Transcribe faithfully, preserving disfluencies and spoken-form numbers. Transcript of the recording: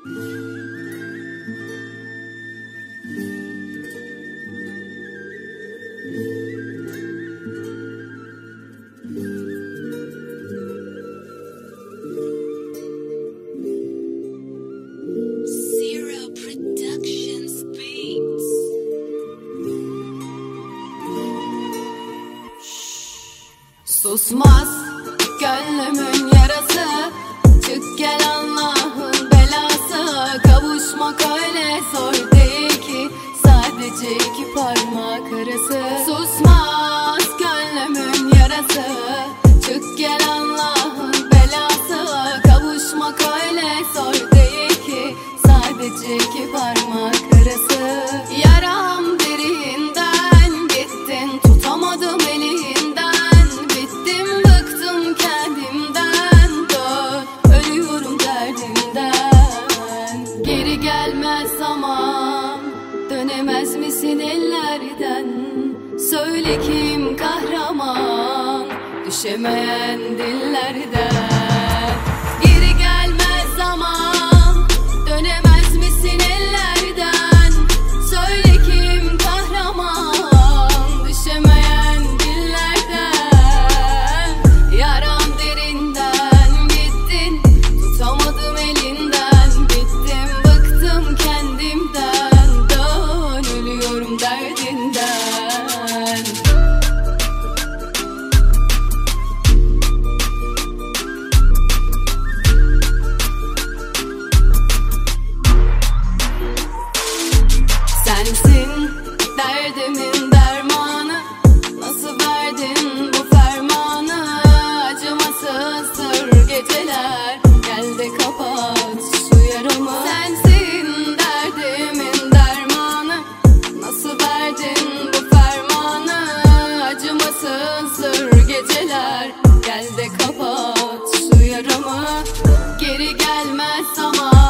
Susmaz gönlümün yarası, çık gel Allah'ın belası. Kavuşmak öyle zor değil ki, sadece iki parmak arası. Susmaz gönlümün yarası, çık gel Allah'ın belası. Kavuşmak öyle zor değil ki, sadece iki parmak arası. Yaram derinden gittin, tutamadım elinden. Geri gelmez zaman, dönemez misin ellerden? Söyle kim kahraman, düşemeyen dillerden. Geri gelmez zaman, dönemez misin ellerden? Söyle kim kahraman, düşemeyen dillerden. Yaram derinden gittin, tutamadım elinden. Sensin derdimin dermanı, nasıl verdin bu fermanı? Acımasızdır geceler, gel de kapat şu yaramı. Sensin derdimin dermanı, nasıl verdin bu fermanı? Acımasızdır geceler, gel de kapat şu yaramı. Geri gelmez zaman.